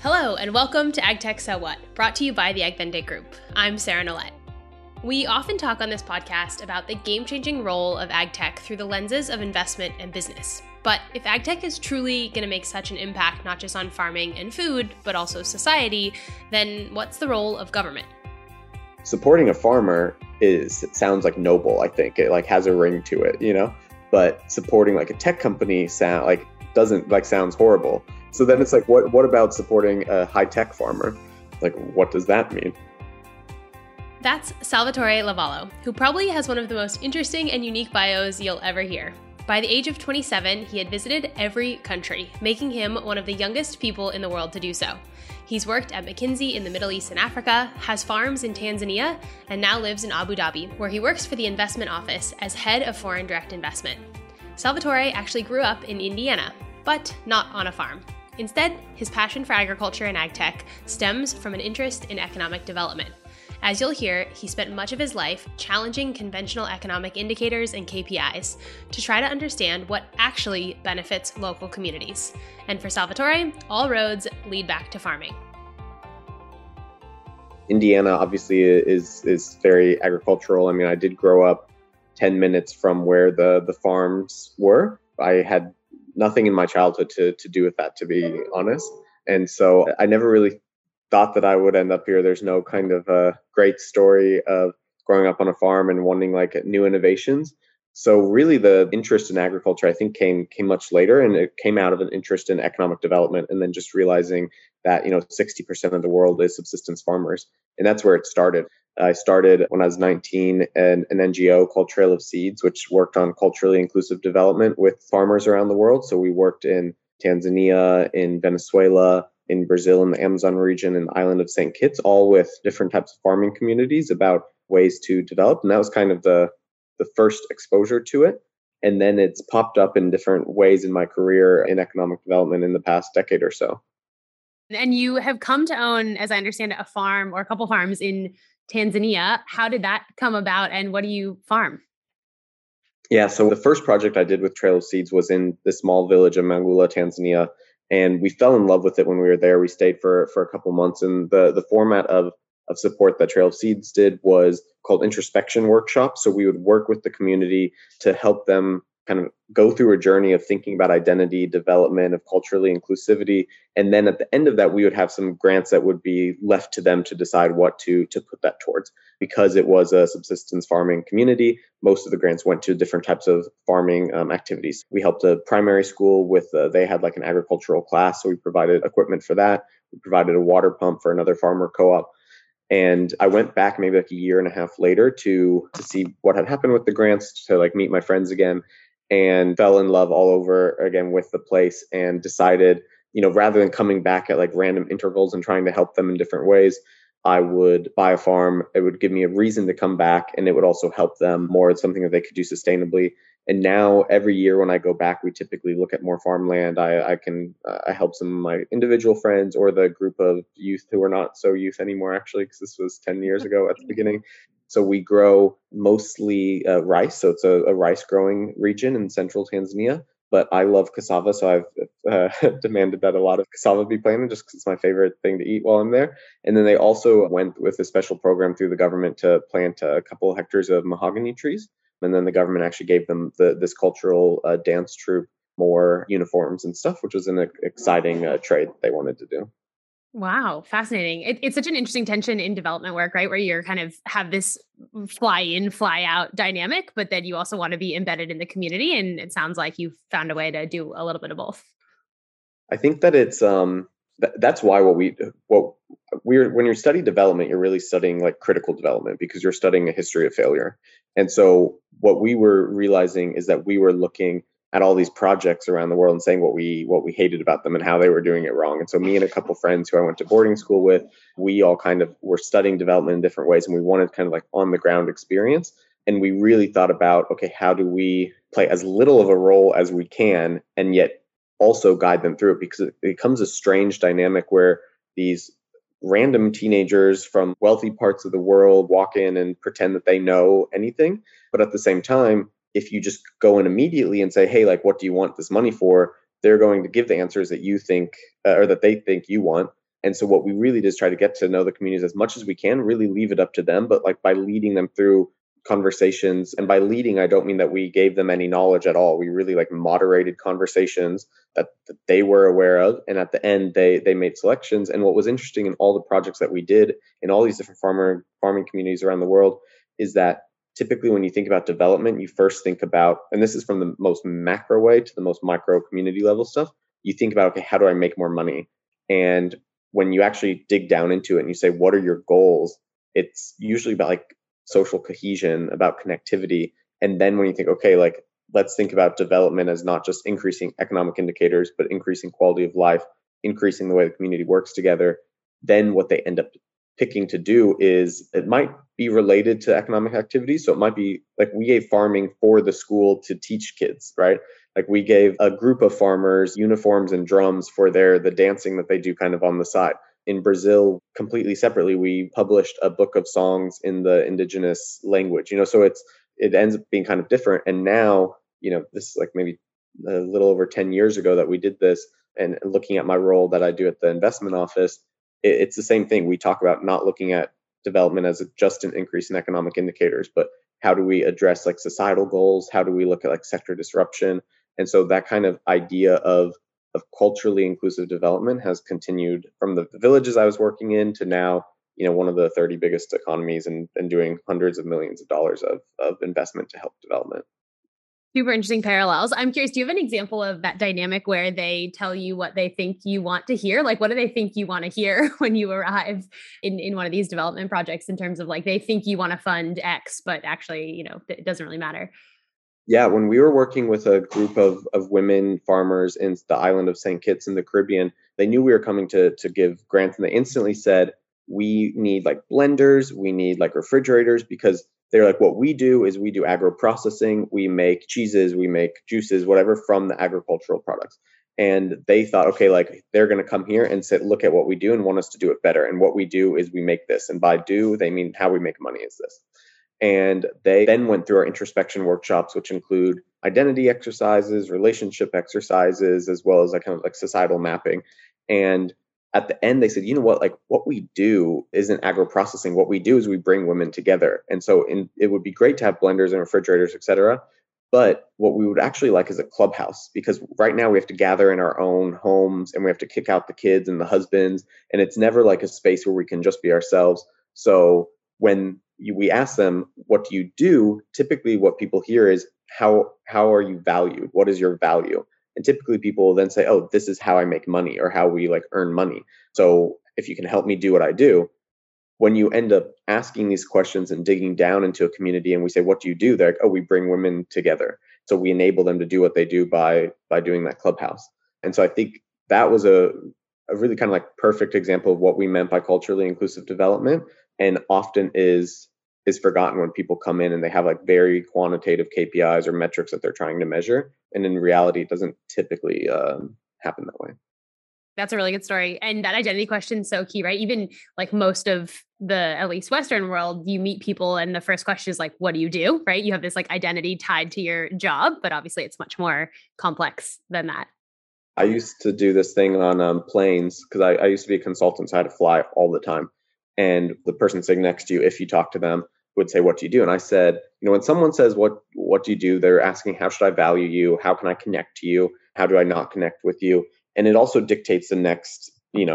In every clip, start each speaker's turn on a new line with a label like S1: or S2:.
S1: Hello, and welcome to AgTech So What, brought to you by the AgVente Group. I'm Sarah Nolet. We often talk on this podcast about the game-changing role of AgTech through the lenses of investment and business. But if AgTech is truly going to make such an impact not just on farming and food, but also society, then what's the role of government?
S2: Supporting a farmer it sounds like noble, I think. It has a ring to it, But supporting a tech company sounds horrible. So then it's what about supporting a high-tech farmer? What does that mean?
S1: That's Salvatore Lavallo, who probably has one of the most interesting and unique bios you'll ever hear. By the age of 27, he had visited every country, making him one of the youngest people in the world to do so. He's worked at McKinsey in the Middle East and Africa, has farms in Tanzania, and now lives in Abu Dhabi, where he works for the investment office as head of foreign direct investment. Salvatore actually grew up in Indiana, but not on a farm. Instead, his passion for agriculture and agtech stems from an interest in economic development. As you'll hear, he spent much of his life challenging conventional economic indicators and KPIs to try to understand what actually benefits local communities. And for Salvatore, all roads lead back to farming.
S2: Indiana obviously is very agricultural. I mean, I did grow up 10 minutes from where the farms were. I had nothing in my childhood to do with that, to be honest. And so I never really thought that I would end up here. There's no kind of a great story of growing up on a farm and wanting new innovations. So really the interest in agriculture, I think came much later, and it came out of an interest in economic development, and then just realizing that 60% of the world is subsistence farmers. And that's where it started. I started when I was 19 in an NGO called Trail of Seeds, which worked on culturally inclusive development with farmers around the world. So we worked in Tanzania, in Venezuela, in Brazil, in the Amazon region, and the island of St. Kitts, all with different types of farming communities about ways to develop. And that was kind of the first exposure to it. And then it's popped up in different ways in my career in economic development in the past decade or so.
S1: And you have come to own, as I understand it, a farm or a couple farms in Tanzania. How did that come about, and what do you farm?
S2: Yeah, so the first project I did with Trail of Seeds was in the small village of Mangula, Tanzania. And we fell in love with it when we were there. We stayed for a couple months. And the format of support that Trail of Seeds did was called introspection workshops. So we would work with the community to help them kind of go through a journey of thinking about identity, development, of culturally inclusivity. And then at the end of that, we would have some grants that would be left to them to decide what to put that towards. Because it was a subsistence farming community, most of the grants went to different types of farming activities. We helped a primary school with, they had an agricultural class, so we provided equipment for that. We provided a water pump for another farmer co-op. And I went back maybe a year and a half later to see what had happened with the grants, to meet my friends again, and fell in love all over again with the place, and decided, rather than coming back at random intervals and trying to help them in different ways, I would buy a farm. It would give me a reason to come back, and it would also help them more. It's something that they could do sustainably. And now every year when I go back, we typically look at more farmland. I help some of my individual friends or the group of youth who are not so youth anymore, actually, because this was 10 years ago at the beginning. So we grow mostly rice. So it's a rice growing region in central Tanzania. But I love cassava, so I've demanded that a lot of cassava be planted just because it's my favorite thing to eat while I'm there. And then they also went with a special program through the government to plant a couple of hectares of mahogany trees. And then the government actually gave them this cultural dance troupe more uniforms and stuff, which was an exciting trade that they wanted to do.
S1: Wow, fascinating. It's such an interesting tension in development work, right? Where you're kind of have this fly in, fly out dynamic, but then you also want to be embedded in the community. And it sounds like you've found a way to do a little bit of both.
S2: I think that it's that's why when you study development, you're really studying critical development, because you're studying a history of failure. And so what we were realizing is that we were looking at all these projects around the world and saying what we hated about them and how they were doing it wrong. And so me and a couple friends who I went to boarding school with, we all kind of were studying development in different ways, and we wanted kind of on the ground experience. And we really thought about, okay, how do we play as little of a role as we can and yet also guide them through it? Because it becomes a strange dynamic where these random teenagers from wealthy parts of the world walk in and pretend that they know anything. But at the same time, if you just go in immediately and say, hey, what do you want this money for? They're going to give the answers that you think or that they think you want. And so what we really did is try to get to know the communities as much as we can, really leave it up to them, but like by leading them through conversations. And by leading, I don't mean that we gave them any knowledge at all. We really like moderated conversations that they were aware of. And at the end, they made selections. And what was interesting in all the projects that we did in all these different farming communities around the world is that typically when you think about development, you first think about, and this is from the most macro way to the most micro community level stuff, you think about, okay, how do I make more money? And when you actually dig down into it and you say, what are your goals? It's usually about like social cohesion, about connectivity. And then when you think, okay, like let's think about development as not just increasing economic indicators, but increasing quality of life, increasing the way the community works together, then what they end up picking to do is it might be related to economic activity. So it might be like we gave farming for the school to teach kids, right? Like we gave a group of farmers uniforms and drums for the dancing that they do kind of on the side. In Brazil, completely separately, we published a book of songs in the indigenous language. So it ends up being kind of different. And now, this is like maybe a little over 10 years ago that we did this. And looking at my role that I do at the investment office, it's the same thing. We talk about not looking at development as just an increase in economic indicators, but how do we address like societal goals? How do we look at like sector disruption? And so that kind of idea of culturally inclusive development has continued from the villages I was working in to now, one of the 30 biggest economies and doing hundreds of millions of dollars of investment to help development.
S1: Super interesting parallels. I'm curious, do you have an example of that dynamic where they tell you what they think you want to hear? Like, what do they think you want to hear when you arrive in one of these development projects in terms of like, they think you want to fund X, but actually, it doesn't really matter?
S2: Yeah, when we were working with a group of women farmers in the island of St. Kitts in the Caribbean, they knew we were coming to give grants, and they instantly said, we need like blenders, we need like refrigerators, because they're like, what we do is we do agro processing, we make cheeses, we make juices, whatever from the agricultural products. And they thought, okay, like they're going to come here and say, look at what we do and want us to do it better. And what we do is we make this. And by do, they mean how we make money is this. And they then went through our introspection workshops, which include identity exercises, relationship exercises, as well as like kind of like societal mapping. And at the end, they said, you know what, like what we do isn't agro processing. What we do is we bring women together. And so it would be great to have blenders and refrigerators, et cetera. But what we would actually like is a clubhouse, because right now we have to gather in our own homes and we have to kick out the kids and the husbands. And it's never like a space where we can just be ourselves. So when we ask them, what do you do? Typically what people hear is, how are you valued? What is your value? And typically people will then say, oh, this is how I make money, or how we like earn money. So if you can help me do what I do. When you end up asking these questions and digging down into a community and we say, what do you do? They're like, oh, we bring women together. So we enable them to do what they do by doing that clubhouse. And so I think that was a really kind of like perfect example of what we meant by culturally inclusive development, and often is forgotten when people come in and they have like very quantitative KPIs or metrics that they're trying to measure. And in reality, it doesn't typically happen that way.
S1: That's a really good story. And that identity question is so key, right? Even like most of the, at least Western world, you meet people and the first question is like, what do you do? Right? You have this like identity tied to your job, but obviously it's much more complex than that.
S2: I used to do this thing on planes because I used to be a consultant, so I had to fly all the time. And the person sitting next to you, if you talk to them, would say, what do you do? And I said, when someone says, what do you do? They're asking, how should I value you? How can I connect to you? How do I not connect with you? And it also dictates the next,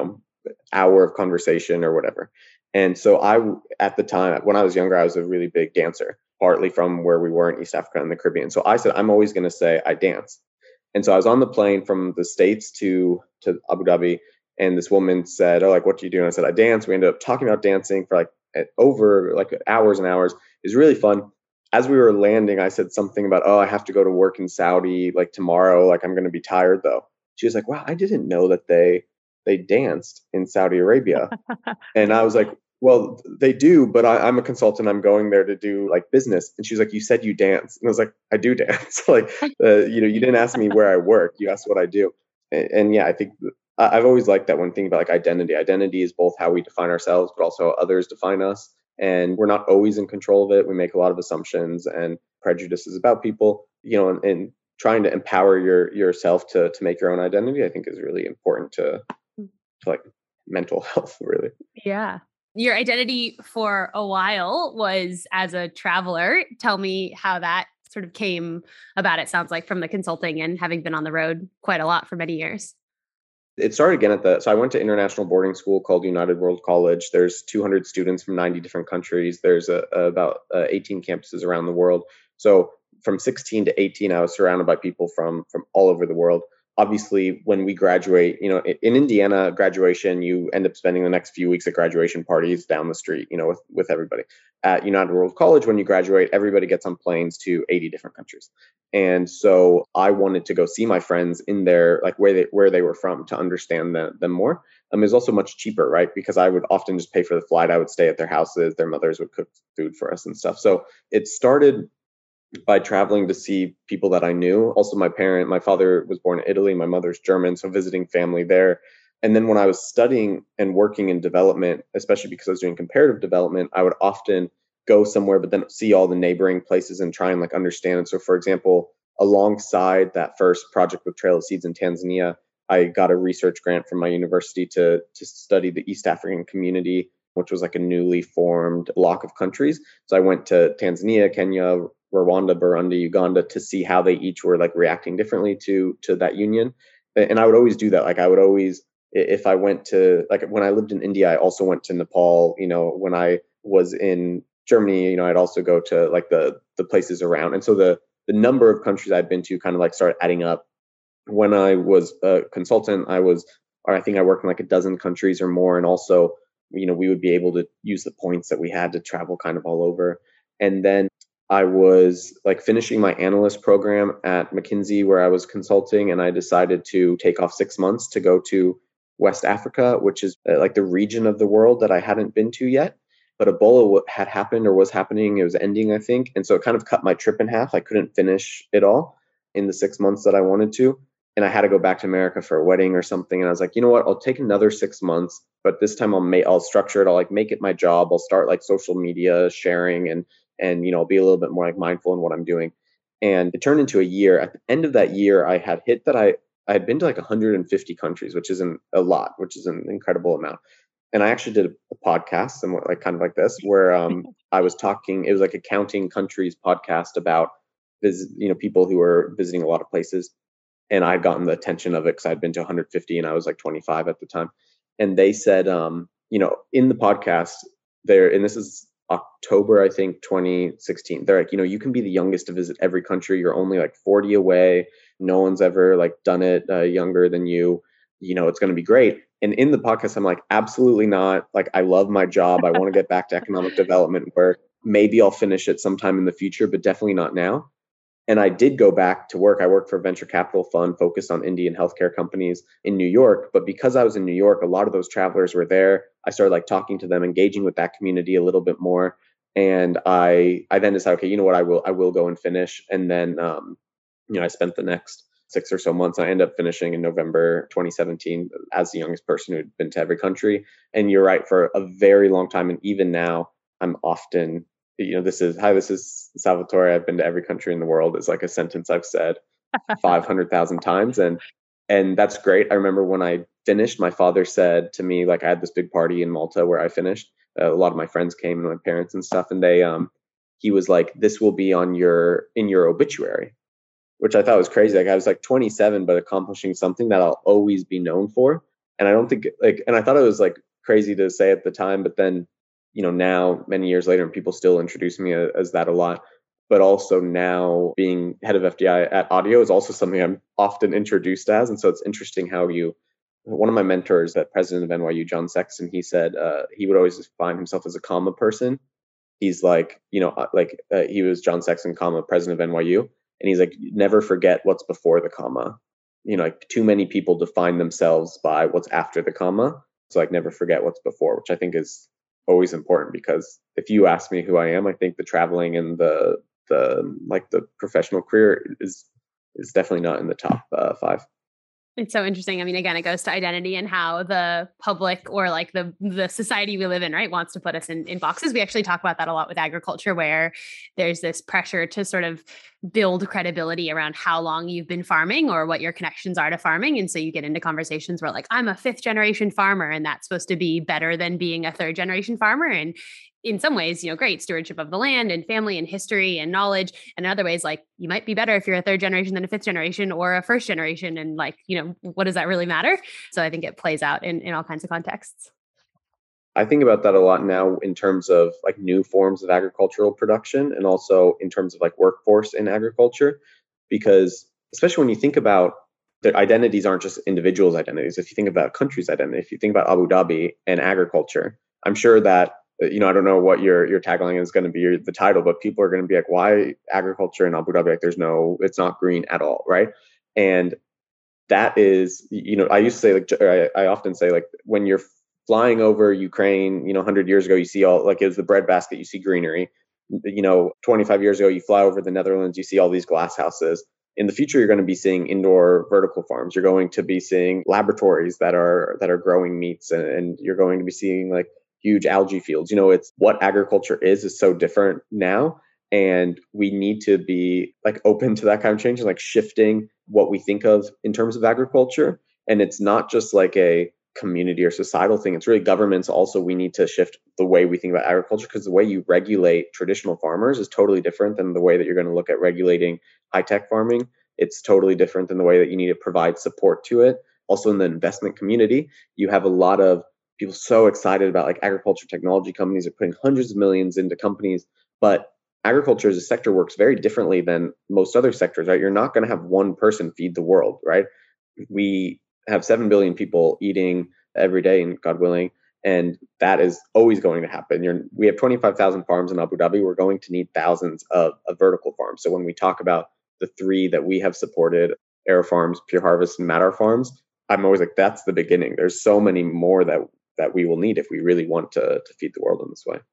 S2: hour of conversation or whatever. And so at the time, when I was younger, I was a really big dancer, partly from where we were in East Africa and the Caribbean. So I said, I'm always going to say I dance. And so I was on the plane from the States to Abu Dhabi, and this woman said, oh, like, what do you do? And I said, I dance. We ended up talking about dancing for over hours and hours. It was really fun. As we were landing, I said something about, oh, I have to go to work in Saudi like tomorrow. Like, I'm going to be tired though. She was like, wow, I didn't know that they danced in Saudi Arabia. And I was like, well, they do, but I'm a consultant. I'm going there to do like business. And she's like, you said you dance. And I was like, I do dance. Like, you didn't ask me where I work. You asked what I do. And yeah, I think I've always liked that when thinking about like identity. Identity is both how we define ourselves, but also how others define us. And we're not always in control of it. We make a lot of assumptions and prejudices about people, and trying to empower yourself to make your own identity, I think is really important to like mental health, really.
S1: Yeah. Your identity for a while was as a traveler. Tell me how that sort of came about. It sounds like from the consulting and having been on the road quite a lot for many years.
S2: It started again so I went to international boarding school called United World College. There's 200 students from 90 different countries. There's about 18 campuses around the world. So from 16 to 18, I was surrounded by people from all over the world. Obviously, when we graduate, in Indiana, graduation, you end up spending the next few weeks at graduation parties down the street, with everybody. At United World College, when you graduate, everybody gets on planes to 80 different countries. And so I wanted to go see my friends in their, like, where they were from, to understand them more. It was also much cheaper, right? Because I would often just pay for the flight. I would stay at their houses. Their mothers would cook food for us and stuff. So it started by traveling to see people that I knew. Also, my father was born in Italy. My mother's German, so visiting family there. And then when I was studying and working in development, especially because I was doing comparative development, I would often go somewhere, but then see all the neighboring places and try and like understand. And so, for example, alongside that first project with Trail of Seeds in Tanzania, I got a research grant from my university to study the East African community, which was like a newly formed block of countries. So I went to Tanzania, Kenya, Rwanda, Burundi, Uganda to see how they each were like reacting differently to that union. And I would always do that. Like I would always, if I went to, like when I lived in India, I also went to Nepal. When I was in Germany, I'd also go to like the places around. And so the number of countries I'd been to kind of like started adding up. When I was a consultant, I think I worked in like a dozen countries or more. And also, we would be able to use the points that we had to travel kind of all over. And then I was like finishing my analyst program at McKinsey where I was consulting, and I decided to take off 6 months to go to West Africa, which is like the region of the world that I hadn't been to yet. But Ebola had happened or was happening. It was ending, I think. And so it kind of cut my trip in half. I couldn't finish it all in the 6 months that I wanted to. And I had to go back to America for a wedding or something. And I was like, you know what? I'll take another 6 months, but this time I'll structure it. I'll like make it my job. I'll start like social media sharing and I'll be a little bit more like mindful in what I'm doing. And it turned into a year. At the end of that year, I had hit that I had been to like 150 countries, which isn't a lot, which is an incredible amount. And I actually did a podcast, and like kind of like this, where I was talking. It was like a counting countries podcast about people who were visiting a lot of places, and I'd gotten the attention of it because I'd been to 150, and I was like 25 at the time. And they said, in the podcast there, and this is October, I think, 2016. They're like, you can be the youngest to visit every country. You're only like 40 away. No one's ever like done it younger than you. It's going to be great. And in the podcast, I'm like, absolutely not. Like, I love my job. I want to get back to economic development where maybe I'll finish it sometime in the future, but definitely not now. And I did go back to work. I worked for a venture capital fund focused on Indian healthcare companies in New York. But because I was in New York, a lot of those travelers were there. I started like talking to them, engaging with that community a little bit more. And I then decided, okay, you know what, I will go and finish. And then, I spent the next 6 or so months. I ended up finishing in November 2017 as the youngest person who'd been to every country. And you're right, for a very long time. And even now, I'm often, this is Salvatore. I've been to every country in the world is like a sentence I've said 500,000 times. And that's great. I remember when I finished, my father said to me, like, I had this big party in Malta where I finished. A lot of my friends came and my parents and stuff. And he was like, this will be in your obituary, which I thought was crazy. Like, I was like 27, but accomplishing something that I'll always be known for. And I don't think and I thought it was like crazy to say at the time, but then, now many years later, and people still introduce me as that a lot. But also now being head of FDI at Audio is also something I'm often introduced as. And so it's interesting how one of my mentors, the president of NYU, John Sexton, he said he would always define himself as a comma person. He's like, he was John Sexton, comma, president of NYU. And he's like, never forget what's before the comma. Like too many people define themselves by what's after the comma. So like never forget what's before, which I think is always important, because if you ask me who I am, I think the traveling and the professional career is definitely not in the top 5.
S1: It's so interesting. I mean, again, it goes to identity and how the public or like the society we live in, right, wants to put us in boxes. We actually talk about that a lot with agriculture, where there's this pressure to sort of build credibility around how long you've been farming or what your connections are to farming. And so you get into conversations where like, I'm a fifth generation farmer, and that's supposed to be better than being a third generation farmer. And in some ways, great stewardship of the land and family and history and knowledge. And in other ways, like you might be better if you're a third generation than a fifth generation or a first generation. And like, what does that really matter? So I think it plays out in all kinds of contexts.
S2: I think about that a lot now in terms of like new forms of agricultural production and also in terms of like workforce in agriculture, because especially when you think about that identities aren't just individuals' identities. If you think about a country's identity, if you think about Abu Dhabi and agriculture, I'm sure that I don't know what your tagline is going to be, or the title, but people are going to be like, why agriculture in Abu Dhabi? Like, it's not green at all, right? And that is, I used to say, like, or I often say, like, when you're flying over Ukraine, 100 years ago, you see all, like, it was the breadbasket, you see greenery. 25 years ago, you fly over the Netherlands, you see all these glass houses. In the future, you're going to be seeing indoor vertical farms. You're going to be seeing laboratories that are growing meats, and you're going to be seeing like huge algae fields. It's what agriculture is so different now. And we need to be like open to that kind of change and like shifting what we think of in terms of agriculture. And it's not just like a community or societal thing. It's really governments also. We need to shift the way we think about agriculture, because the way you regulate traditional farmers is totally different than the way that you're going to look at regulating high-tech farming. It's totally different than the way that you need to provide support to it. Also in the investment community, you have a lot of people so excited about like agriculture technology companies are putting hundreds of millions into companies, but agriculture as a sector works very differently than most other sectors, right? You're not going to have one person feed the world, right? We have 7 billion people eating every day, and God willing, and that is always going to happen. We have 25,000 farms in Abu Dhabi. We're going to need thousands of vertical farms. So when we talk about the three that we have supported, AeroFarms, Pure Harvest, and Matter Farms, I'm always like, that's the beginning. There's so many more that we will need if we really want to feed the world in this way.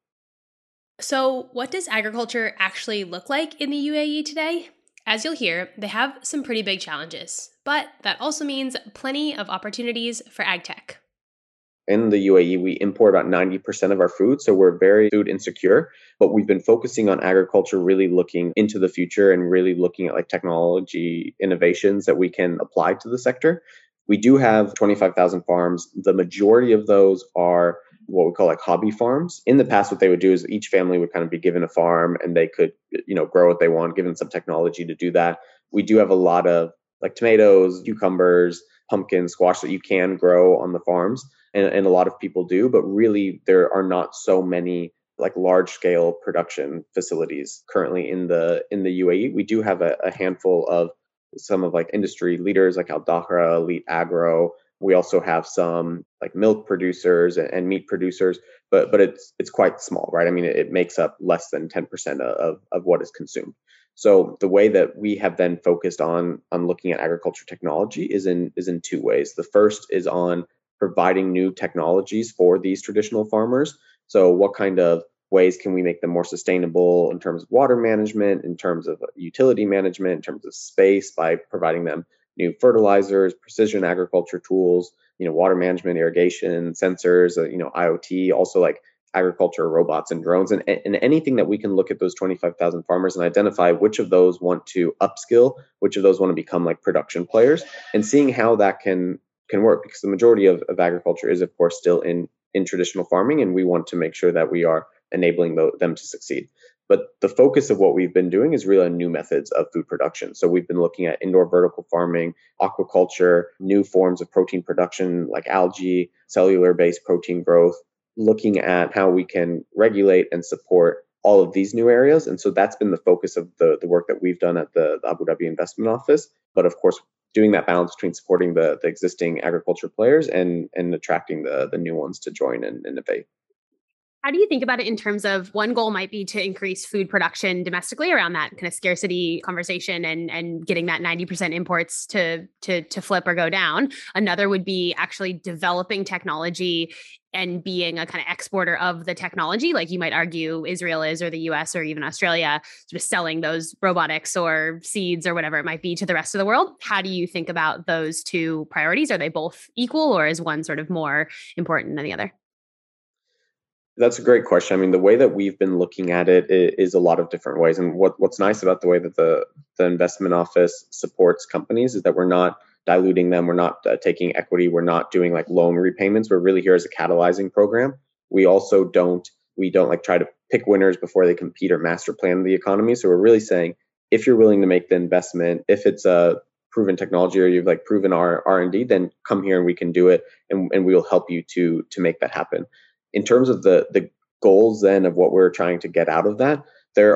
S1: So, what does agriculture actually look like in the UAE today? As you'll hear, they have some pretty big challenges, but that also means plenty of opportunities for ag tech.
S2: In the UAE, we import about 90% of our food, so we're very food insecure, but we've been focusing on agriculture, really looking into the future and really looking at like technology innovations that we can apply to the sector. We do have 25,000 farms. The majority of those are what we call like hobby farms. In the past, what they would do is each family would kind of be given a farm and they could, grow what they want, given some technology to do that. We do have a lot of like tomatoes, cucumbers, pumpkins, squash that you can grow on the farms. And a lot of people do, but really there are not so many like large scale production facilities currently in the UAE. We do have a handful of some of like industry leaders like Al Dahra, Elite Agro. We also have some like milk producers and meat producers, but it's quite small, right? I mean, it makes up less than 10% of what is consumed. So the way that we have then focused on looking at agriculture technology is in two ways. The first is on providing new technologies for these traditional farmers. So what kind of ways can we make them more sustainable in terms of water management, in terms of utility management, in terms of space, by providing them new fertilizers, precision agriculture tools, water management, irrigation, sensors, IoT, also like agriculture robots and drones, and anything that we can look at those 25,000 farmers and identify which of those want to upskill, which of those want to become like production players, and seeing how that can work, because the majority of agriculture is of course still in traditional farming, and we want to make sure that we are enabling them to succeed. But the focus of what we've been doing is really on new methods of food production. So we've been looking at indoor vertical farming, aquaculture, new forms of protein production like algae, cellular-based protein growth, looking at how we can regulate and support all of these new areas. And so that's been the focus of the work that we've done at the Abu Dhabi Investment Office. But of course, doing that balance between supporting the existing agriculture players and attracting the new ones to join and innovate.
S1: How do you think about it in terms of one goal might be to increase food production domestically around that kind of scarcity conversation and getting that 90% imports to flip or go down? Another would be actually developing technology and being a kind of exporter of the technology, like you might argue Israel is, or the US, or even Australia, sort of selling those robotics or seeds or whatever it might be to the rest of the world. How do you think about those two priorities? Are they both equal, or is one sort of more important than the other?
S2: That's a great question. I mean, the way that we've been looking at it is a lot of different ways. And what's nice about the way that the investment office supports companies is that we're not diluting them. We're not taking equity. We're not doing like loan repayments. We're really here as a catalyzing program. We also don't like try to pick winners before they compete or master plan the economy. So we're really saying, if you're willing to make the investment, if it's a proven technology or you've like proven our R&D, then come here and we can do it, and we'll help you to make that happen. In terms of the goals then of what we're trying to get out of that,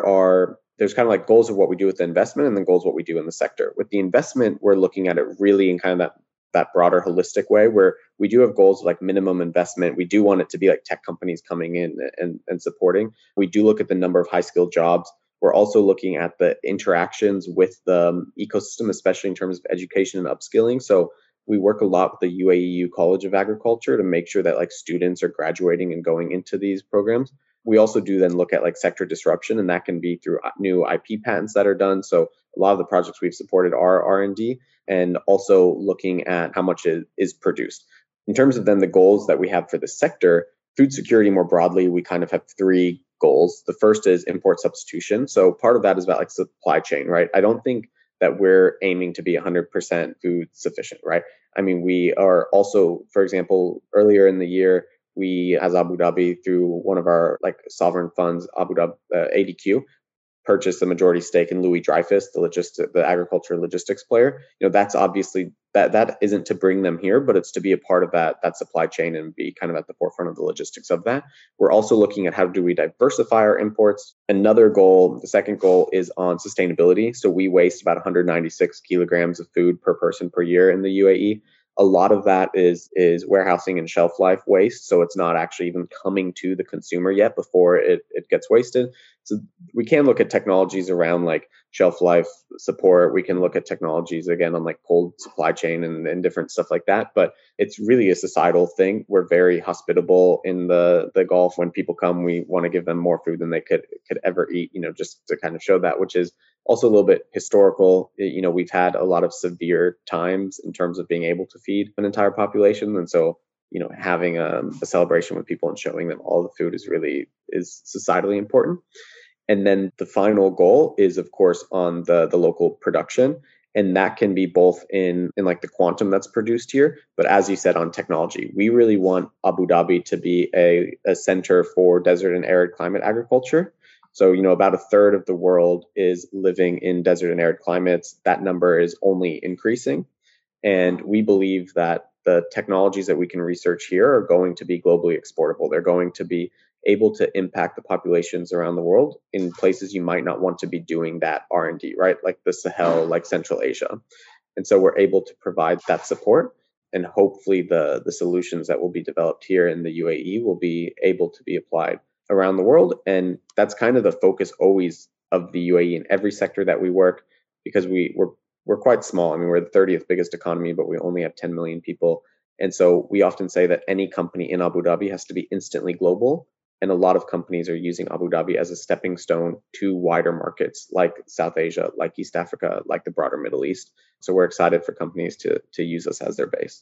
S2: there's kind of like goals of what we do with the investment and then goals what we do in the sector. With the investment, we're looking at it really in kind of that broader holistic way where we do have goals like minimum investment. We do want it to be like tech companies coming in and supporting. We do look at the number of high skilled jobs. We're also looking at the interactions with the ecosystem, especially in terms of education and upskilling. So we work a lot with the UAEU College of Agriculture to make sure that like students are graduating and going into these programs. We also do then look at like sector disruption, and that can be through new IP patents that are done. So a lot of the projects we've supported are R&D, and also looking at how much is produced. In terms of then the goals that we have for the sector, food security more broadly, we kind of have three goals. The first is import substitution. So part of that is about like supply chain, right? I don't think that we're aiming to be 100% food sufficient, right? I mean, we are also, for example, earlier in the year, we, as Abu Dhabi, through one of our like sovereign funds, Abu Dhabi ADQ, purchased a majority stake in Louis Dreyfus, the agriculture logistics player. That's obviously that isn't to bring them here, but it's to be a part of that supply chain and be kind of at the forefront of the logistics of that. We're also looking at how do we diversify our imports. Another goal, the second goal, is on sustainability. So we waste about 196 kilograms of food per person per year in the UAE. A lot of that is warehousing and shelf life waste. So it's not actually even coming to the consumer yet before it gets wasted. So we can look at technologies around like shelf life support. We can look at technologies again on like cold supply chain and different stuff like that. But it's really a societal thing. We're very hospitable in the Gulf. When people come, we want to give them more food than they could ever eat, just to kind of show that, which is also a little bit historical. We've had a lot of severe times in terms of being able to feed an entire population. And so, having a celebration with people and showing them all the food is societally important. And then the final goal is, of course, on the local production. And that can be both in like the quantum that's produced here, but as you said, on technology. We really want Abu Dhabi to be a center for desert and arid climate agriculture. So, about a third of the world is living in desert and arid climates. That number is only increasing. And we believe that the technologies that we can research here are going to be globally exportable. They're going to be able to impact the populations around the world in places you might not want to be doing that R&D, right? Like the Sahel, like Central Asia. And so we're able to provide that support. And hopefully the solutions that will be developed here in the UAE will be able to be applied around the world. And that's kind of the focus always of the UAE in every sector that we work, because we're quite small. I mean, we're the 30th biggest economy, but we only have 10 million people. And so we often say that any company in Abu Dhabi has to be instantly global. And a lot of companies are using Abu Dhabi as a stepping stone to wider markets like South Asia, like East Africa, like the broader Middle East. So we're excited for companies to use us as their base.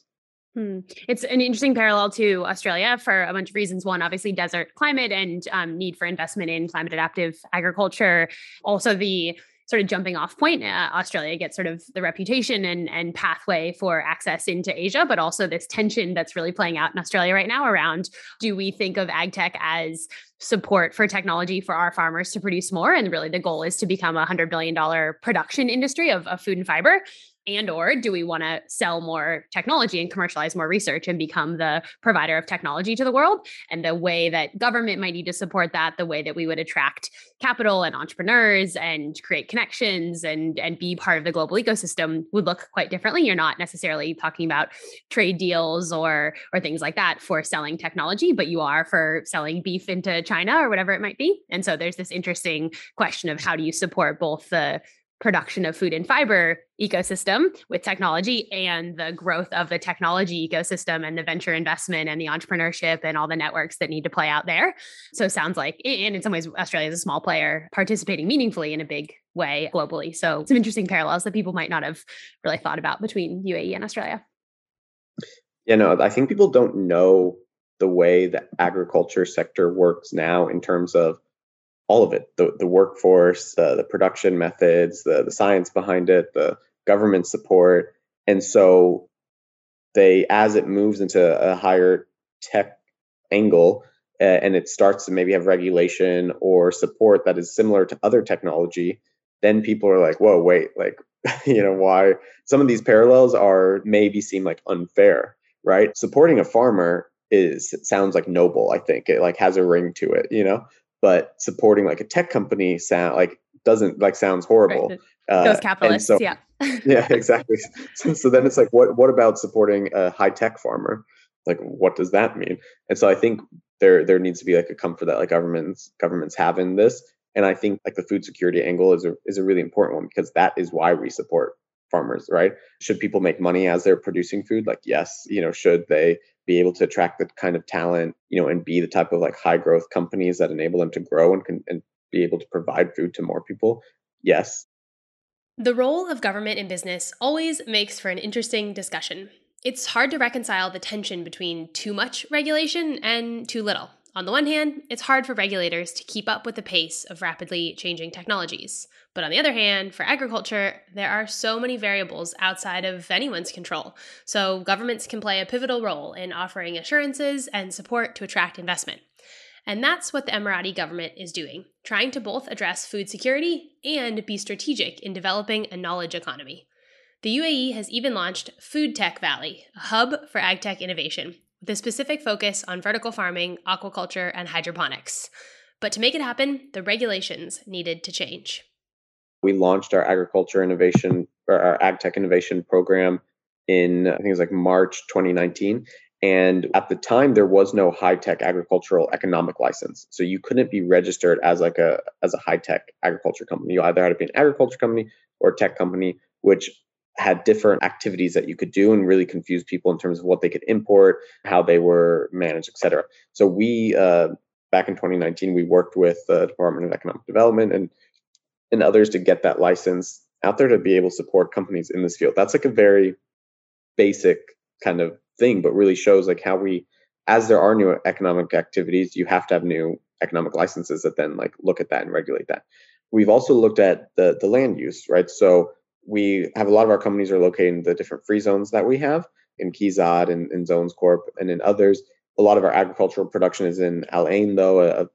S1: It's an interesting parallel to Australia for a bunch of reasons. One, obviously, desert climate and need for investment in climate adaptive agriculture. Also, the sort of jumping off point, Australia gets sort of the reputation and pathway for access into Asia, but also this tension that's really playing out in Australia right now around, do we think of ag tech as support for technology for our farmers to produce more. And really the goal is to become a $100 billion production industry of food and fiber. And or do we want to sell more technology and commercialize more research and become the provider of technology to the world? And the way that government might need to support that, the way that we would attract capital and entrepreneurs and create connections and be part of the global ecosystem would look quite differently. You're not necessarily talking about trade deals or things like that for selling technology, but you are for selling beef into China or whatever it might be. And so there's this interesting question of how do you support both the production of food and fiber ecosystem with technology and the growth of the technology ecosystem and the venture investment and the entrepreneurship and all the networks that need to play out there. So it sounds like, and in some ways, Australia is a small player participating meaningfully in a big way globally. So some interesting parallels that people might not have really thought about between UAE and Australia.
S2: Yeah, no, I think people don't know the way the agriculture sector works now in terms of all of it, the workforce, the production methods, the science behind it, the government support. And so as it moves into a higher tech angle and it starts to maybe have regulation or support that is similar to other technology, then people are like, whoa, wait, like, why some of these parallels maybe seem like unfair, right? Supporting a farmer sounds like noble. I think it like has a ring to it, but supporting like a tech company sounds horrible.
S1: Right. Those capitalists, yeah.
S2: Yeah, exactly. So then it's like, what about supporting a high tech farmer? Like, what does that mean? And so I think there needs to be like a comfort that like governments have in this. And I think like the food security angle is a really important one because that is why we support farmers, right? Should people make money as they're producing food? Like, yes, should they be able to attract the kind of talent, and be the type of like high growth companies that enable them to grow and be able to provide food to more people? Yes.
S1: The role of government in business always makes for an interesting discussion. It's hard to reconcile the tension between too much regulation and too little. On the one hand, it's hard for regulators to keep up with the pace of rapidly changing technologies. But on the other hand, for agriculture, there are so many variables outside of anyone's control. So governments can play a pivotal role in offering assurances and support to attract investment. And that's what the Emirati government is doing, trying to both address food security and be strategic in developing a knowledge economy. The UAE has even launched Food Tech Valley, a hub for ag tech innovation, with a specific focus on vertical farming, aquaculture, and hydroponics. But to make it happen, the regulations needed to change.
S2: We launched our agriculture innovation or our ag tech innovation program in, I think it was like March 2019. And at the time, there was no high-tech agricultural economic license. So you couldn't be registered as a high-tech agriculture company. You either had to be an agriculture company or a tech company, which had different activities that you could do and really confused people in terms of what they could import, how they were managed, et cetera. So we, back in 2019, we worked with the Department of Economic Development and others to get that license out there to be able to support companies in this field. That's like a very basic kind of thing, but really shows like how as there are new economic activities, you have to have new economic licenses that then like look at that and regulate that. We've also looked at the land use, right? So we have a lot of our companies are located in the different free zones that we have in Kizad and in Zones Corp and in others. A lot of our agricultural production is in Al Ain, though,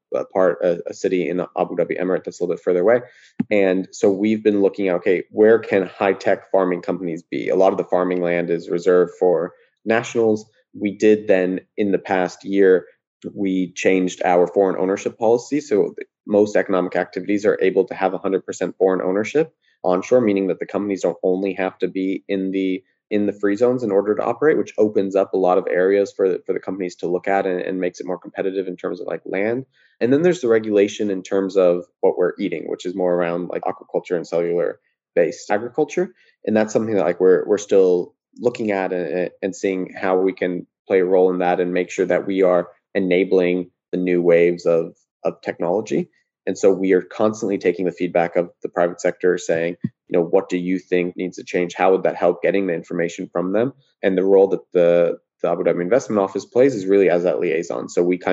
S2: a city in Abu Dhabi Emirate that's a little bit further away. And so we've been looking at, okay, where can high-tech farming companies be? A lot of the farming land is reserved for nationals. We did then, in the past year, we changed our foreign ownership policy. So most economic activities are able to have 100% foreign ownership onshore, meaning that the companies don't only have to be in the free zones in order to operate, which opens up a lot of areas for the companies to look at and makes it more competitive in terms of like land. And then there's the regulation in terms of what we're eating, which is more around like aquaculture and cellular based agriculture. And that's something that like we're still looking at and seeing how we can play a role in that and make sure that we are enabling the new waves of technology. And so we are constantly taking the feedback of the private sector saying, what do you think needs to change? How would that help getting the information from them? And the role that the Abu Dhabi Investment Office plays is really as that liaison. So we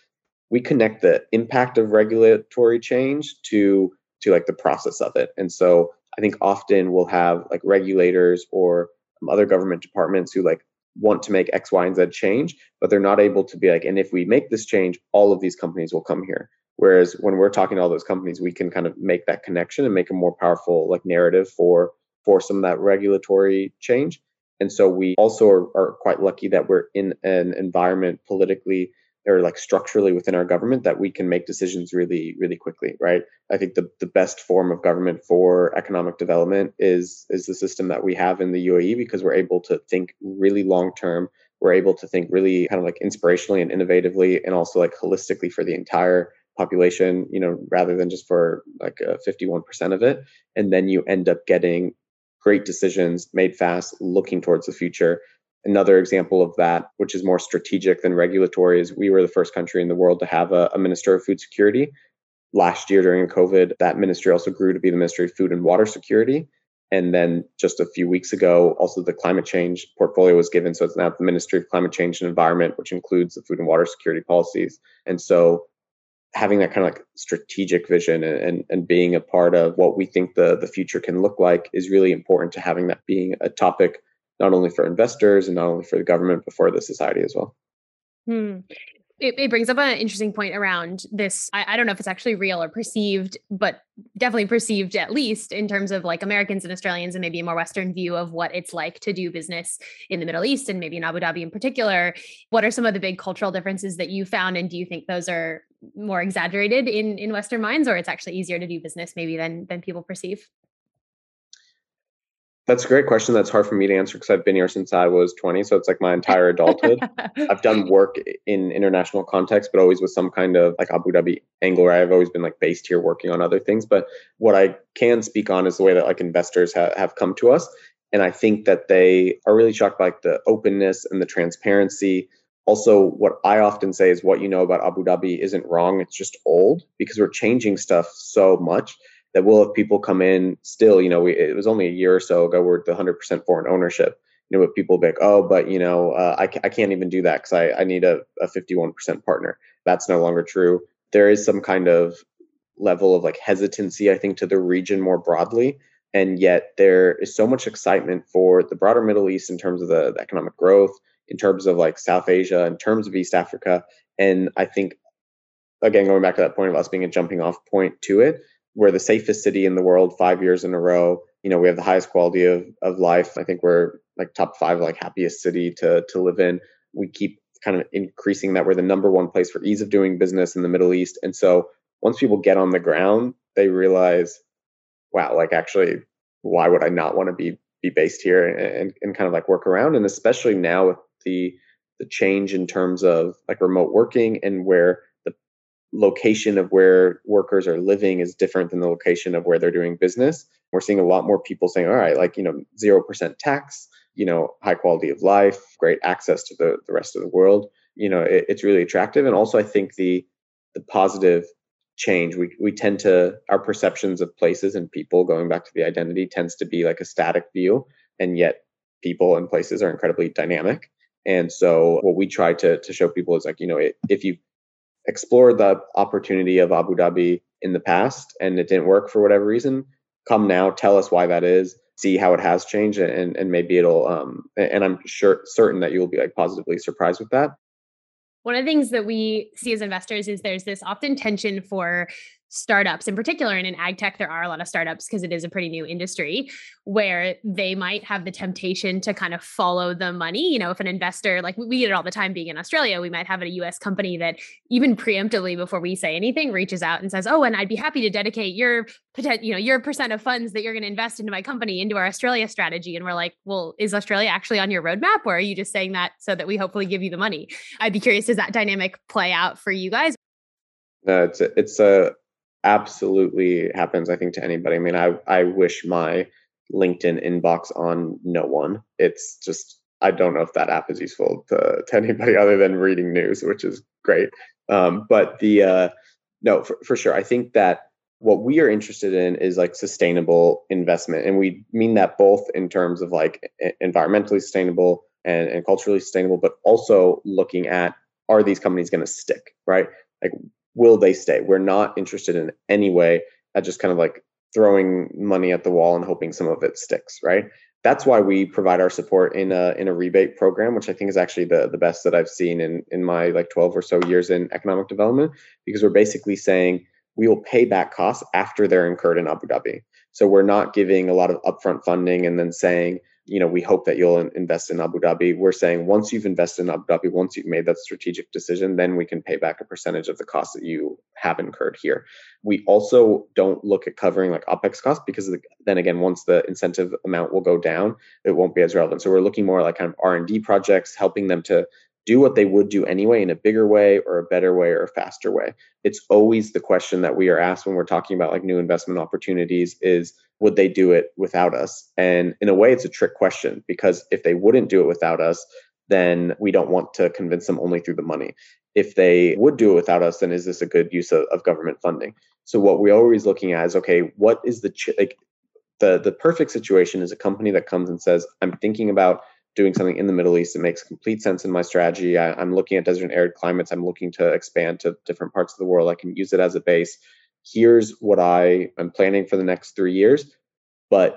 S2: connect the impact of regulatory change to like the process of it. And so I think often we'll have like regulators or other government departments who like want to make X, Y, and Z change, but they're not able to be like, and if we make this change, all of these companies will come here. Whereas when we're talking to all those companies, we can kind of make that connection and make a more powerful like narrative for some of that regulatory change. And so we also are quite lucky that we're in an environment politically or like structurally within our government that we can make decisions really, really quickly, right? I think the best form of government for economic development is the system that we have in the UAE, because we're able to think really long term. We're able to think really kind of like inspirationally and innovatively, and also like holistically for the entire population, rather than just for like 51% of it. And then you end up getting great decisions made fast, looking towards the future. Another example of that, which is more strategic than regulatory, is we were the first country in the world to have a Minister of Food Security. Last year during COVID, that ministry also grew to be the Ministry of Food and Water Security. And then just a few weeks ago, also the climate change portfolio was given. So it's now the Ministry of Climate Change and Environment, which includes the food and water security policies. And so having that kind of like strategic vision and being a part of what we think the future can look like is really important to having that being a topic, not only for investors and not only for the government, but for the society as well.
S1: It brings up an interesting point around this. I don't know if it's actually real or perceived, but definitely perceived, at least in terms of like Americans and Australians and maybe a more Western view of what it's like to do business in the Middle East and maybe in Abu Dhabi in particular. What are some of the big cultural differences that you found? And do you think those are more exaggerated in Western minds, or it's actually easier to do business maybe than people perceive?
S2: That's a great question. That's hard for me to answer because I've been here since I was 20. So it's like my entire adulthood. I've done work in international context, but always with some kind of like Abu Dhabi angle, where I've always been like based here working on other things. But what I can speak on is the way that like investors have come to us. And I think that they are really shocked by like the openness and the transparency. Also, what I often say is what you know about Abu Dhabi isn't wrong. It's just old, because we're changing stuff so much that we'll have people come in still, it was only a year or so ago, we're the 100% foreign ownership, but people will be like, oh, but, I can't even do that because I need a 51% partner. That's no longer true. There is some kind of level of like hesitancy, I think, to the region more broadly. And yet there is so much excitement for the broader Middle East in terms of the economic growth, in terms of like South Asia, in terms of East Africa. And I think, again, going back to that point of us being a jumping off point to it, we're the safest city in the world 5 years in a row. We have the highest quality of life. I think we're like top 5 like happiest city to live in. We keep kind of increasing that. We're the number one place for ease of doing business in the Middle East. And so once people get on the ground, they realize, wow, like actually, why would I not want to be based here and kind of like work around? And especially now with the change in terms of like remote working, and where location of where workers are living is different than the location of where they're doing business. We're seeing a lot more people saying, all right, like, 0% tax, high quality of life, great access to the rest of the world. It's really attractive. And also I think the positive change, we tend to, our perceptions of places and people, going back to the identity, tends to be like a static view. And yet people and places are incredibly dynamic. And so what we try to show people is like, if you explore the opportunity of Abu Dhabi in the past and it didn't work for whatever reason, come now, tell us why that is, see how it has changed, and maybe it'll and I'm certain that you'll be like positively surprised with that.
S1: One of the things that we see as investors is there's this often tension for startups in particular, and in ag tech, there are a lot of startups because it is a pretty new industry, where they might have the temptation to kind of follow the money. If an investor, like we get it all the time being in Australia, we might have a US company that even preemptively before we say anything reaches out and says, oh, and I'd be happy to dedicate your percent of funds that you're going to invest into my company into our Australia strategy. And we're like, well, is Australia actually on your roadmap, or are you just saying that so that we hopefully give you the money? I'd be curious, does that dynamic play out for you guys?
S2: No, it's a absolutely happens, I think, to anybody. I mean, I wish my LinkedIn inbox on no one. It's just, I don't know if that app is useful to anybody other than reading news, which is great. But no, for sure. I think that what we are interested in is like sustainable investment. And we mean that both in terms of like environmentally sustainable and culturally sustainable, but also looking at, are these companies going to stick, right? Like, will they stay? We're not interested in any way at just kind of like throwing money at the wall and hoping some of it sticks, right? that's why we provide our support in a rebate program, which I think is actually the best that I've seen in my like 12 or so years in economic development, because we're basically saying we will pay back costs after they're incurred in Abu Dhabi. So we're not giving a lot of upfront funding and then saying, we hope that you'll invest in Abu Dhabi. We're saying once you've invested in Abu Dhabi, once you've made that strategic decision, then we can pay back a percentage of the costs that you have incurred here. We also don't look at covering like OPEX costs because then again, once the incentive amount will go down, it won't be as relevant. So we're looking more like kind of R&D projects, helping them to do what they would do anyway in a bigger way or a better way or a faster way. It's always the question that we are asked when we're talking about like new investment opportunities is, would they do it without us? And in a way, it's a trick question, because if they wouldn't do it without us, then we don't want to convince them only through the money. If they would do it without us, then is this a good use of government funding? So what we're always looking at is, okay, what is the perfect situation is a company that comes and says, I'm thinking about doing something in the Middle East. It makes complete sense in my strategy. I'm looking at desert and arid climates. I'm looking to expand to different parts of the world. I can use it as a base. Here's what I am planning for the next 3 years. But,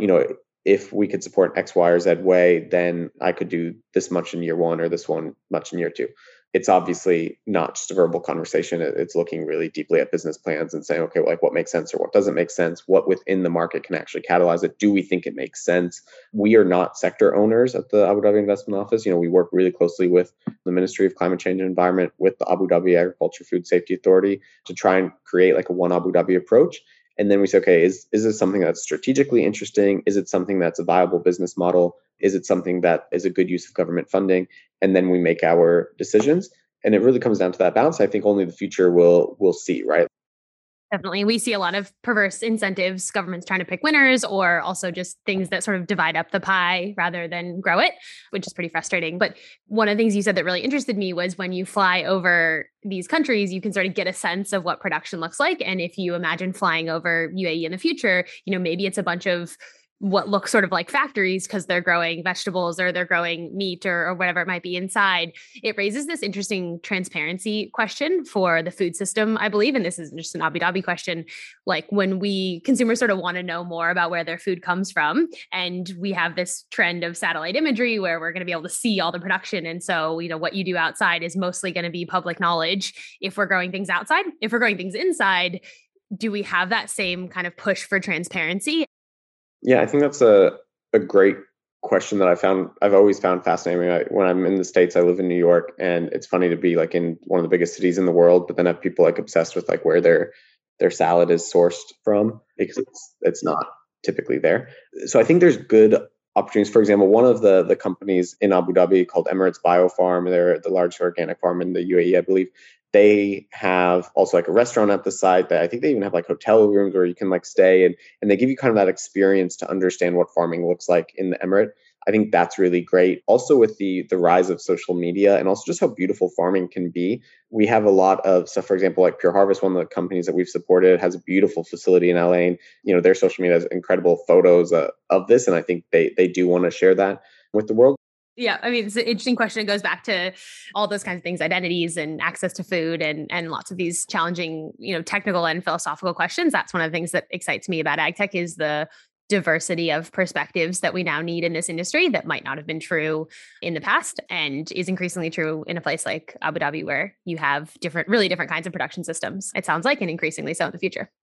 S2: if we could support X, Y, or Z way, then I could do this much in year one or this one much in year two. It's obviously not just a verbal conversation. It's looking really deeply at business plans and saying, okay, like what makes sense or what doesn't make sense? What within the market can actually catalyze it? Do we think it makes sense? We are not sector owners at the Abu Dhabi Investment Office. We work really closely with the Ministry of Climate Change and Environment, with the Abu Dhabi Agriculture Food Safety Authority to try and create like a one Abu Dhabi approach. And then we say, okay, is this something that's strategically interesting? Is it something that's a viable business model? Is it something that is a good use of government funding? And then we make our decisions. And it really comes down to that balance. I think only the future will see, right?
S1: Definitely. We see a lot of perverse incentives, governments trying to pick winners, or also just things that sort of divide up the pie rather than grow it, which is pretty frustrating. But one of the things you said that really interested me was when you fly over these countries, you can sort of get a sense of what production looks like. And if you imagine flying over UAE in the future, maybe it's a bunch of what looks sort of like factories because they're growing vegetables or they're growing meat or whatever it might be inside. It raises this interesting transparency question for the food system, I believe. And this isn't just an Abu Dhabi question. Like when consumers sort of want to know more about where their food comes from, and we have this trend of satellite imagery where we're going to be able to see all the production. And so, what you do outside is mostly going to be public knowledge if we're growing things outside. If we're growing things inside, do we have that same kind of push for transparency?
S2: Yeah, I think that's a great question that I've always found fascinating. When I'm in the States, I live in New York, and it's funny to be like in one of the biggest cities in the world, but then have people like obsessed with like where their salad is sourced from, because it's not typically there. So I think there's good opportunities. For example, one of the companies in Abu Dhabi called Emirates Biofarm, they're the largest organic farm in the UAE, I believe. They have also like a restaurant at the site that I think they even have like hotel rooms where you can like stay, and they give you kind of that experience to understand what farming looks like in the Emirate. I think that's really great. Also with the rise of social media and also just how beautiful farming can be. We have a lot of stuff, for example, like Pure Harvest, one of the companies that we've supported, has a beautiful facility in LA. And, their social media has incredible photos of this. And I think they do want to share that with the world.
S1: Yeah, I mean, it's an interesting question. It goes back to all those kinds of things, identities and access to food and lots of these challenging, technical and philosophical questions. That's one of the things that excites me about ag tech is the diversity of perspectives that we now need in this industry that might not have been true in the past and is increasingly true in a place like Abu Dhabi, where you have really different kinds of production systems. It sounds like, and increasingly so in the future.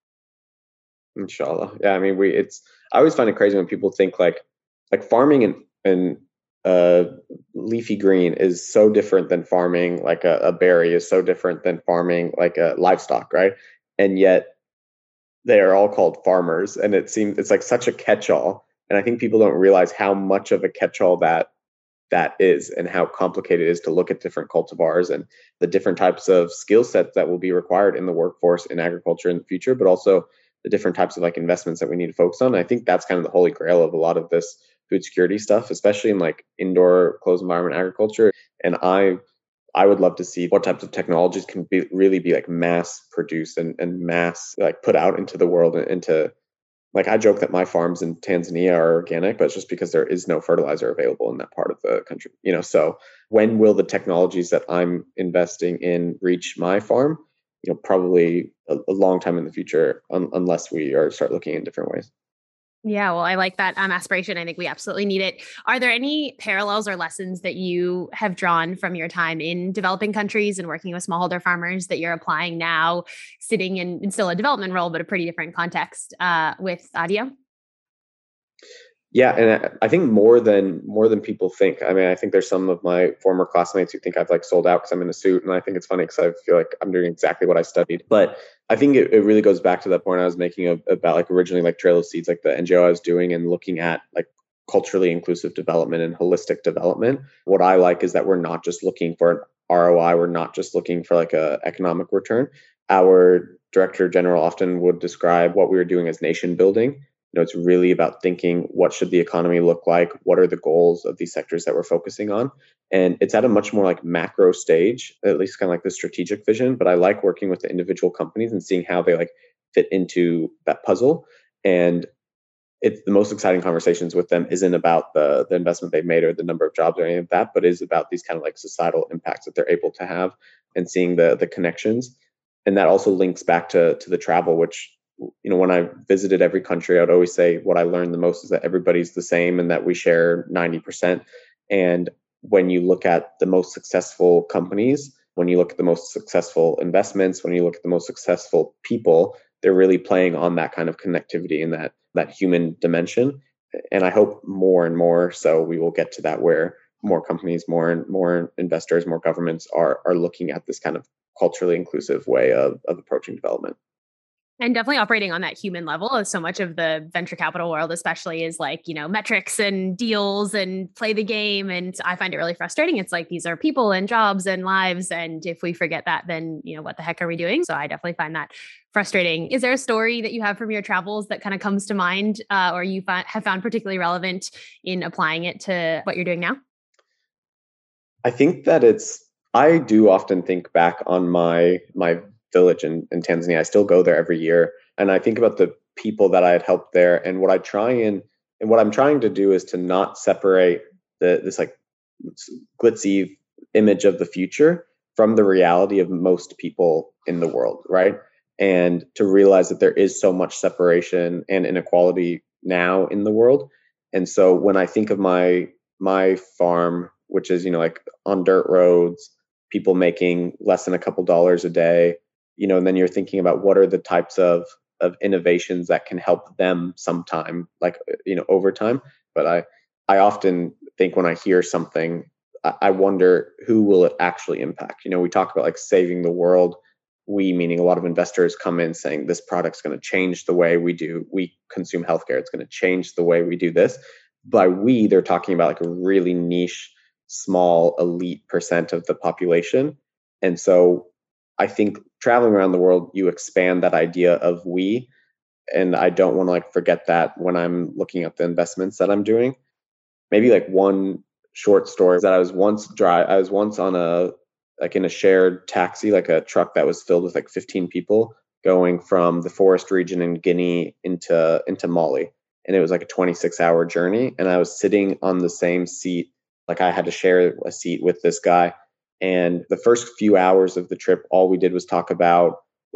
S2: Inshallah. Yeah, I mean, I always find it crazy when people think like farming and leafy green is so different than farming like a berry is so different than farming like a livestock, right? And yet they are all called farmers, and it's like such a catch-all. And I think people don't realize how much of a catch-all that is, and how complicated it is to look at different cultivars and the different types of skill sets that will be required in the workforce in agriculture in the future, but also the different types of like investments that we need to focus on. And I think that's kind of the holy grail of a lot of this food security stuff, especially in like indoor closed environment agriculture. And I would love to see what types of technologies can really be like mass produced and mass like put out into the world and into, like, I joke that my farms in Tanzania are organic, but it's just because there is no fertilizer available in that part of the country. So when will the technologies that I'm investing in reach my farm? Probably a long time in the future, unless we start looking in different ways.
S1: Yeah, well, I like that aspiration. I think we absolutely need it. Are there any parallels or lessons that you have drawn from your time in developing countries and working with smallholder farmers that you're applying now, sitting in still a development role, but a pretty different context with Audio?
S2: Yeah, and I think more than people think. I mean, I think there's some of my former classmates who think I've like sold out because I'm in a suit, and I think it's funny because I feel like I'm doing exactly what I studied. But I think it really goes back to that point I was making about like originally like Trail of Seeds, like the NGO I was doing, and looking at like culturally inclusive development and holistic development. What I like is that we're not just looking for an ROI, we're not just looking for like a economic return. Our director general often would describe what we were doing as nation building. It's really about thinking, what should the economy look like? What are the goals of these sectors that we're focusing on? And it's at a much more like macro stage, at least kind of like the strategic vision. But I like working with the individual companies and seeing how they like fit into that puzzle. And it's the most exciting conversations with them isn't about the investment they've made or the number of jobs or any of that, but is about these kind of like societal impacts that they're able to have, and seeing the connections. And that also links back to the travel, which, when I visited every country, I'd always say what I learned the most is that everybody's the same and that we share 90%. And when you look at the most successful companies, when you look at the most successful investments, when you look at the most successful people, they're really playing on that kind of connectivity and that human dimension. And I hope more and more so we will get to that, where more companies, more and more investors, more governments are looking at this kind of culturally inclusive way of approaching development.
S1: And definitely operating on that human level, as so much of the venture capital world, especially, is like, metrics and deals and play the game. And I find it really frustrating. It's like, these are people and jobs and lives. And if we forget that, then, what the heck are we doing? So I definitely find that frustrating. Is there a story that you have from your travels that kind of comes to mind, or you have found particularly relevant in applying it to what you're doing now?
S2: I think that I do often think back on my village in Tanzania. I still go there every year, and I think about the people that I had helped there. And what I'm trying to do is to not separate this like glitzy image of the future from the reality of most people in the world, right? And to realize that there is so much separation and inequality now in the world. And so when I think of my farm, which is, like on dirt roads, people making less than a couple dollars a day, and then you're thinking about what are the types of innovations that can help them sometime, like, over time. But I often think when I hear something, I wonder who will it actually impact. We talk about like saving the world. We, meaning a lot of investors, come in saying this product's going to change the way we consume healthcare. It's going to change the way we do this. By we, they're talking about like a really niche, small, elite percent of the population. And so I think traveling around the world, you expand that idea of we. And I don't want to like forget that when I'm looking at the investments that I'm doing. Maybe like one short story is that I was once on in a shared taxi, like a truck that was filled with like 15 people, going from the forest region in Guinea into Mali. And it was like a 26-hour journey. And I was sitting on the same seat. Like, I had to share a seat with this guy. And the first few hours of the trip, all we did was talk about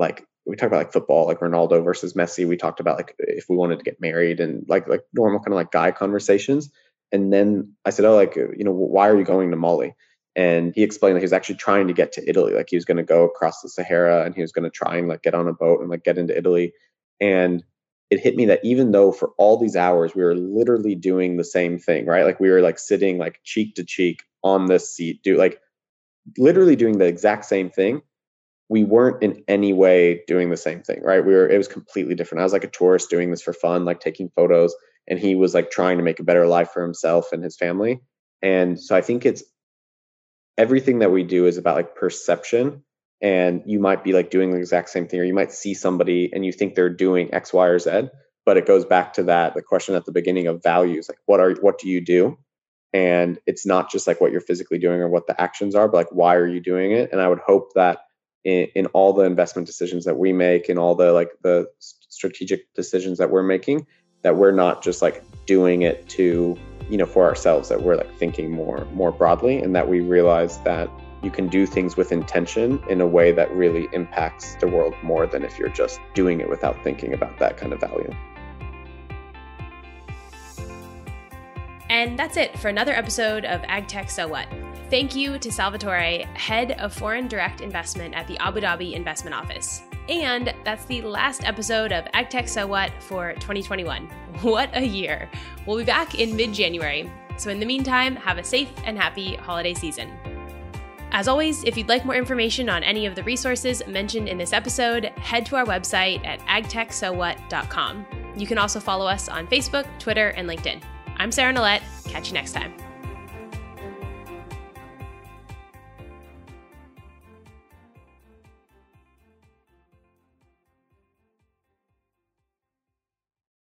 S2: like football, like Ronaldo versus Messi. We talked about like if we wanted to get married, and like normal kind of like guy conversations. And then I said, oh, like, why are you going to Mali? And he explained that he was actually trying to get to Italy. Like, he was going to go across the Sahara, and he was going to try and like get on a boat and like get into Italy. And it hit me that even though for all these hours we were literally doing the same thing, right? Like, we were like sitting like cheek to cheek on this seat, literally doing the exact same thing, we weren't in any way doing the same thing, right? It was completely different. I was like a tourist doing this for fun, like taking photos, and he was like trying to make a better life for himself and his family. And so I think it's everything that we do is about like perception. And you might be like doing the exact same thing, or you might see somebody and you think they're doing X, Y, or Z, but it goes back to the question at the beginning of values. Like, what do you do? And it's not just like what you're physically doing or what the actions are, but like, why are you doing it? And I would hope that in all the investment decisions that we make, in all the strategic decisions that we're making, that we're not just like doing it to, for ourselves, that we're like thinking more broadly, and that we realize that you can do things with intention in a way that really impacts the world more than if you're just doing it without thinking about that kind of value.
S1: And that's it for another episode of AgTech So What. Thank you to Salvatore, Head of Foreign Direct Investment at the Abu Dhabi Investment Office. And that's the last episode of AgTech So What for 2021. What a year. We'll be back in mid-January. So in the meantime, have a safe and happy holiday season. As always, if you'd like more information on any of the resources mentioned in this episode, head to our website at agtechsowhat.com. You can also follow us on Facebook, Twitter, and LinkedIn. I'm Sarah Nolet. Catch you next time.